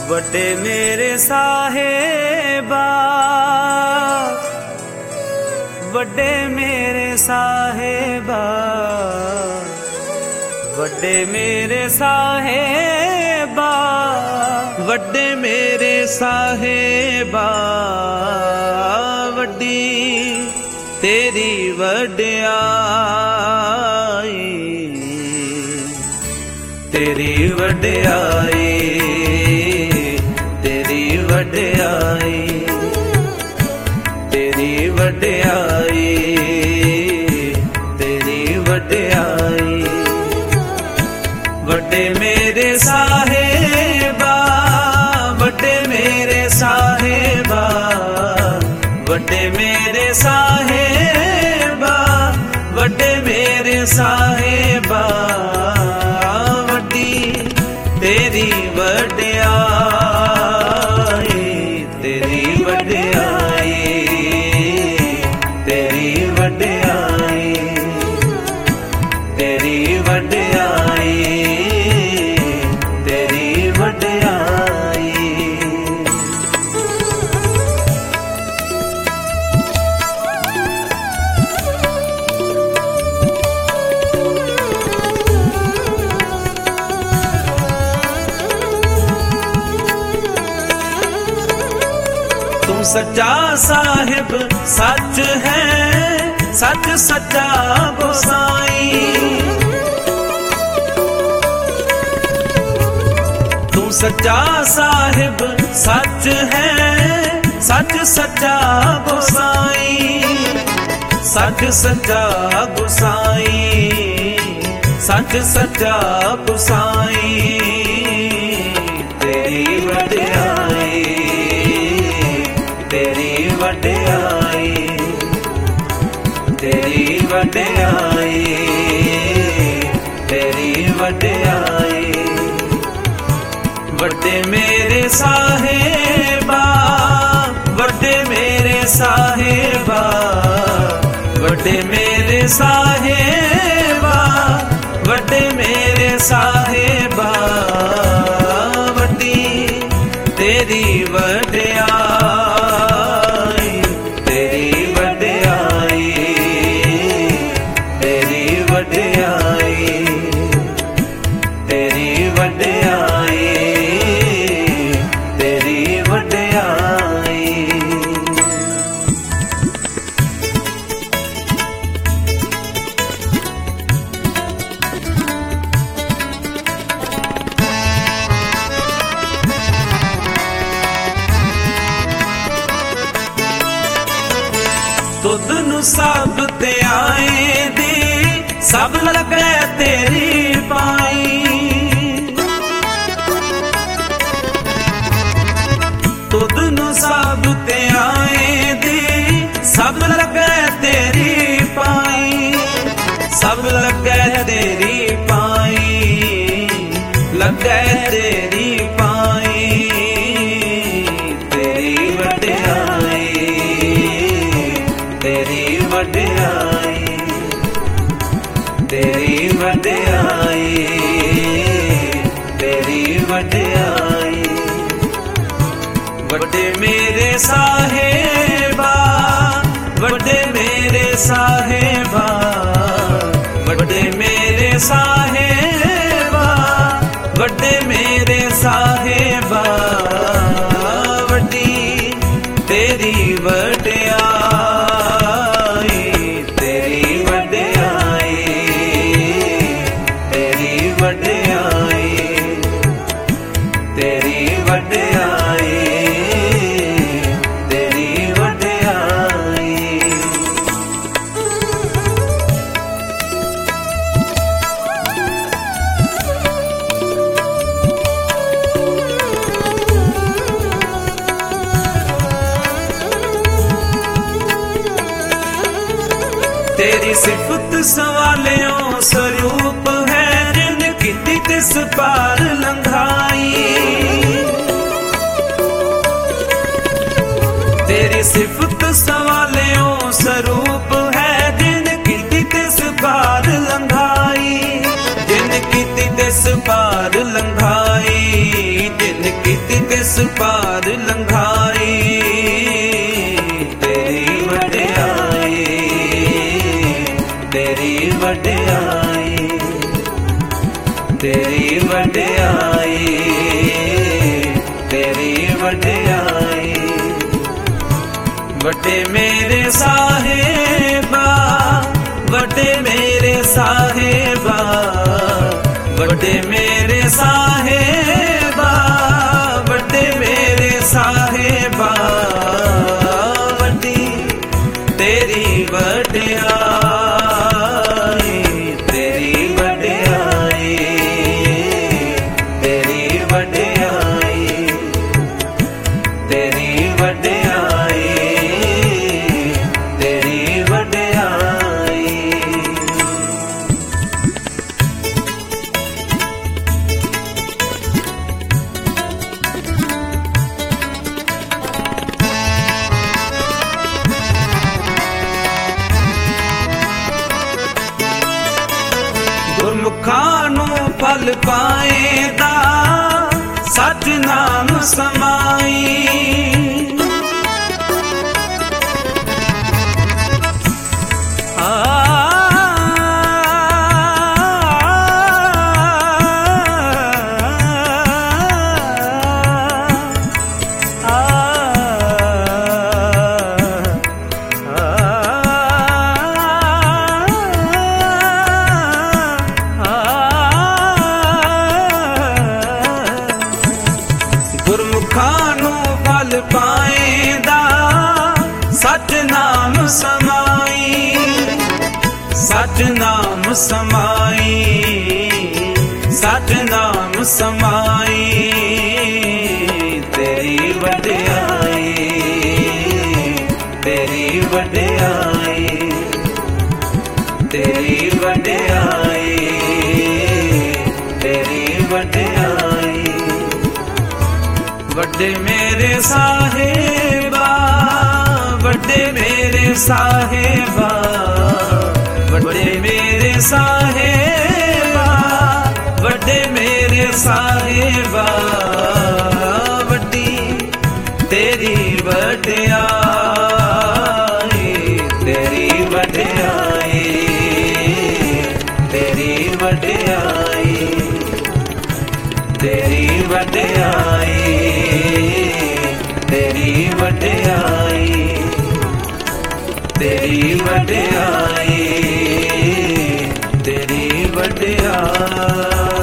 वड्डे मेरे साहेबा, वड्डे मेरे साहेबा, वड्डे मेरे साहेबा, वड्डे मेरे साहेबा, वड्डी तेरी वड्याई, तेरी वड्याई, तेरी वड्याई, तेरी वड्याई, तेरी वड्याई। वड्डे मेरे साहेबा, वड्डे मेरे साहेबा, वड्डे मेरे साहेबा, वड्डे मेरे साहेबा, वड्डी तेरी वड्याई, तेरी वड्याई, तेरी वड्याई, तेरी वड्याई, तेरी वड्याई। तू सच्चा साहिब सच है, सच सच्चा गोसाई। तू सच्चा साहिब सच है, सच सच्चा गोसाई, सच सच्चा गोसाई, सच सच्चा गोसाई। तेरी वड्याई, तेरी वड्याई, तेरी वड्याई, तेरी वड्याई। वड्डे मेरे साहेबा, वड्डे मेरे साहेबा, वड्डे मेरे साहेबा, वड्डे मेरे साहेबा, वड्डी तेरी वड्याई, तेरी वड्याई, तेरी वड्याई, तेरी वड्याई, तेरी वड्याई। तुद नू सब ते आए दे, सब लगे तेरी पाई। तुद नू सब ते आए दे, सब लगे तेरी पाई, सब लगे तेरी पाई, लगे तेरी पाई। तेरी वड्याई, तेरी वड्याई, तेरी वड्याई, तेरी वड्याई। वड्डे मेरे साहेबा, वड्डे मेरे साहेबा, वड्डे मेरे साहेबा, वड्डे मेरे साहेबा, वड्डी तेरी वड्याई, तेरी वड्याई, तेरी वड्याई, तेरी वड्याई, तेरी वड्याई। तेरी सिफत सवालियों स्वरूप है, जिन कीती तिस पार लंघाई। तेरी सिफत सवालियों स्वरूप है, जिन कीती तिस पार लंघाई, जिन कीती तिस पार लंघाई, जिन कीती तिस पार लंघाई, तेरी वड्याई, तेरी वड्याई, तेरी वड्याई, तेरी वड्याई। वड्डे मेरे साहेबा, वड्डे मेरे साहेबा, वड्डे मेरे साहेबा, वड्डे मेरे साहेबा, वड्डी तेरी वड्याई, तेरी वड्याई, तेरी वड्याई, तेरी वड्याई, तेरी वड्याई। गुरमुखां नूं फल पाएदा सच नाम समाई, गुरमुखां नूं फल पाएदा सच नाम समाई, सच नाम समाई, सच नाम समाई। तेरी वड्याई, तेरी वड्याई, तेरी वड्याई, तेरी वड्याई। वड्डे मेरे साहेबा, वड्डे मेरे साहेबा, वड्डे मेरे साहेबा, वड्डे मेरे साहेबा, वड्डी तेरी वड्याई, तेरी वड्याई, तेरी वड्याई, तेरी वड्याई, तेरी वड्याई, तेरी वड्याई, तेरी वड्याई।